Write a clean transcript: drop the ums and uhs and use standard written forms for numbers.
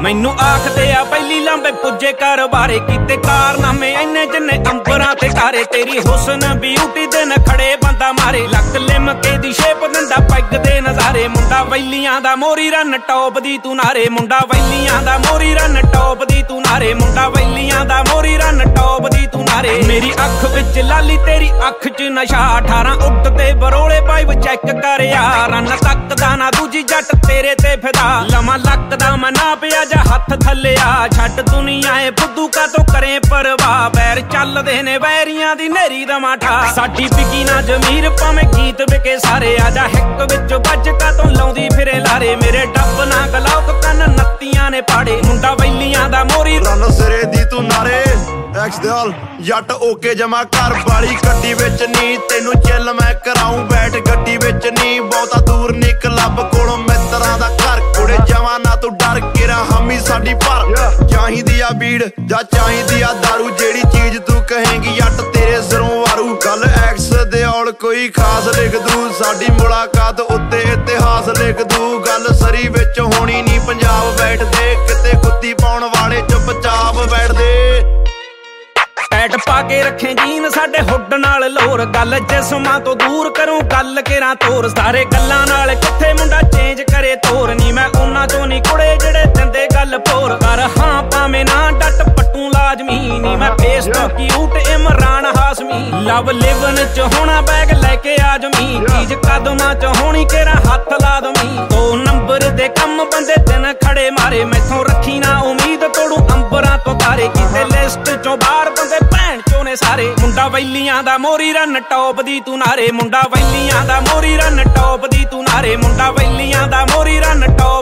ਮੈਨੂੰ ਆਖਦੇ ਆ ਪਹਿਲੀ ਲਾਂਬੇ ਪੁੱਜੇ ਕਾਰੋਬਾਰੇ ਕੀਤੇ ਕਾਰਨਾਮੇ ਇੰਨੇ ਜਿੰਨੇ ਅੰਬਰਾਂ ਤੇ ਤਾਰੇ ਤੇਰੀ ਹੁਸਨ ਬਿਊਟੀ ਦੇ ਨਖੜੇ ਬੰਦਾ ਮਾਰੇ ਲੱਕ ਲਿਮਕੇ ਦੀ ਸ਼ੇਪ ਦਿੰਦਾ ਪੈਗ ਦੇ ਨਜ਼ਾਰੇ ਮੁੰਡਾ ਵੈਲੀਆਂ ਦਾ ਮੋਰੀ ਰਨ ਟੌਪ ਦੀ ਤੂੰ ਨਾਰੇ ਮੁੰਡਾ ਵੈਲੀਆਂ ਦਾ ਮੋਰੀ ਰਨ ਟੌਪ ਦੀ ਤੂੰ ਨਾਰੇ ਮੁੰਡਾ ਵੈਲੀਆਂ ਦਾ ਮੋਰੀ ਰਨ ਟੌਪ ਦੀ ਤੂੰ ਨਾਰੇ ਮੇਰੀ ਅੱਖ ਵਿੱਚ ਲਾਲੀ ਤੇਰੀ ਅੱਖ 'ਚ ਨਸ਼ਾ 18 ਉੱਡਦੇ ਬਰੋਲੇ ਪਾਈਵ ਚੈੱਕ ਕਰ ਯਾਰ ਰਨ ਤੱਕਦਾ ਨਾ ਦੂਜੀ ਜੱਟ ਤੇਰੇ ਤੇ ਫਿਦਾ ਲਵਾਂ ਲੱਗਦਾ ਮੈਂ ਨਾ ਪਿਆ ਜਾ ਹੱਥ ਥੱਲੇ ਆ ਛੱਡ ਦੁਨੀਆ ਏ ਫੁੱਦੂ ਕਾ ਤੋਂ ਕਰੇ ਪਰਵਾਹ ਬੈਰ ਚੱਲਦੇ ਨੇ ਵੈਰੀਆਂ ਦੀ ਨੇਰੀ ਦਾ ਮਾਠਾ ਸਾਡੀ ਵਿਕੀ ਨਾ ਜ਼ਮੀਰ ਭਾਵੇਂ ਗੀਤ ਵਿਕੇ ਸਾਰੇ ਆ ਜਾ ਹਿੱਕ ਵਿੱਚ ਵੱਜ ਕਾ ਤੋਂ ਲਾਉਂਦੀ ਫਿਰੇ ਲਾਰੇ ਮੇਰੇ ਡੱਬ ਨਾ ਗਲਾਉਕ ਕੰਨ ਨੱਤੀਆਂ ਨੇ ਪਾੜੇ ਮੁੰਡਾ ਵੈਲੀਆਂ ਦਾ ਮੋਰੀ ਰਨ ਸਿਰੇ ਦੀ ਤੂੰ ਨਾਰੇ ਐਕਸਦਲ ਜੱਟ ਓਕੇ ਜਮਾ ਘਰ ਵਾਲੀ ਗੱਡੀ ਵਿੱਚ ਨੀ ਤੈਨੂੰ ਚੱਲ ਮੈਂ ਕਰਾਉਂ ਬੈਠ ਗੱਡੀ ਵਿੱਚ ਨੀ ਬਹੁਤਾ ਦੂਰ ਨੀ ਕਲੱਬ ਕੋਲੋਂ ਮਿੱਤਰਾਂ ਦਾ ਘਰ ਕੁੜੇ ਜਾਵਾਂ ਨਾ ਤੂੰ ਡਰ ਕੇ ਰਾ ਹਾਮੀ ਸਾਡੀ ਪਰ ਚਾਹੀਦੀ ਆ ਬੀੜ ਜਾਂ ਚਾਹੀਦੀ ਆ ਦਾਰੂ ਜਿਹੜੀ ਚੀਜ਼ ਤੂੰ ਕਹੇਂਗੀ ਜੱਟ ਤੇਰੇ ਸਿਰੋਂ ਵਾਰੂ ਗੱਲ ਐਕਸ ਦੇ ਔਲ ਕੋਈ ਖਾਸ ਲਿਖ ਦੂ ਸਾਡੀ ਮੁਲਾਕਾਤ ਉੱਤੇ ਇਤਿਹਾਸ ਲਿਖ ਦੂ ਗੱਲ ਸਰੀ ਵਿੱਚ ਹੋਣੀ ਨੀ ਪੰਜਾਬ ਬੈਠਦੇ ਕਿਤੇ ਕੁੱਤੀ ਪਾਉਣ ਵਾਲੇ ਚੁੱਪਚਾਪ ਬੈਠਦੇ ਟੈਟ ਪਾ ਕੇ ਰੱਖੇ ਜੀਨ ਸਾਡੇ ਹੁੱਡ ਨਾਲ ਲੋਰ ਗੱਲ ਜਿਸਮਾਂ ਤੋਂ ਦੂਰ ਕਰੂੰ ਗੱਲ ਕੇਰਾਂ ਤੋਰ ਸਾਰੇ ਗੱਲਾਂ ਨਾਲ ਕਿੱਥੇ ਮੁੰਡਾ ਚੇਂਜ ਕਰੇ ਤੋਰ ਨੀ ਮੈਂ ਉਹਨਾਂ ਚੋਂ ਨੀ ਕੁੜੇ ਜਿਹੜੇ ਦਿੰਦੇ ਗੱਲ ਭੋਰ ਕਰ ਹਾਂ ਭਾਵੇਂ ਨਾ ਡੱਟ ਪੱਟੂ ਲਾਜ਼ਮੀ ਨੀ ਮੈਂ ਫੇਸ ਤੋਂ ਕਿਊਟ ਇਮਰਾਨ ਹਾਸਮੀ ਲਵ ਲਿਵਨ ਚ ਹੋਣਾ ਬੈਗ ਲੈ ਕੇ ਆ ਜਮੀ ਚੀਜ਼ ਕਦਮਾਂ ਚ ਹੋਣੀ ਕੇਰਾਂ ਹੱਥ ਲਾ ਦਮੀ 2 ਨੰਬਰ ਦੇ ਕੰਮ ਬੰਦੇ ਦਿਨ ਖੜੇ ਮਾਰੇ ਮੈਥੋਂ ਰੱਖੀ ਨਾ ਉਮੀਦ ਤੋੜੂ ਅੰਬਰਾਂ ਤੋਂ ਤਾਰੇ ਕਿਸੇ ਲਿਸਟ ਚੋਂ ਬਾਹਰ ਬੰਦੇ ਭੈਣ ਚੋਂ ਨੇ ਸਾਰੇ ਮੁੰਡਾ ਵੈਲੀਆਂ ਦਾ ਮੋਰੀ ਰਨ ਟੌਪ ਦੀ ਤੂੰ ਨਾਰੇ ਮੁੰਡਾ ਵੈਲੀਆਂ ਦਾ ਮੋਰੀ ਰਨ ਟੌਪ ਦੀ ਤੂੰ ਨਾਰੇ ਮੁੰਡਾ ਵੈਲੀਆਂ ਦਾ ਮੋਰੀ ਰਨ ਟੌਪ